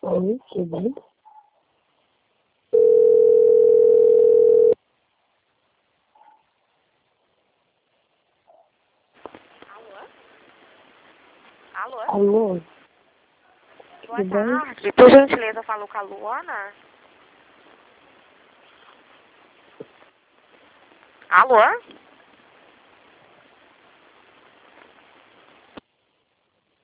Oi, tudo bem? Alô? Alô, Boa tudo bem? tarde. Por gentileza, eu falo com a Luana? Alô?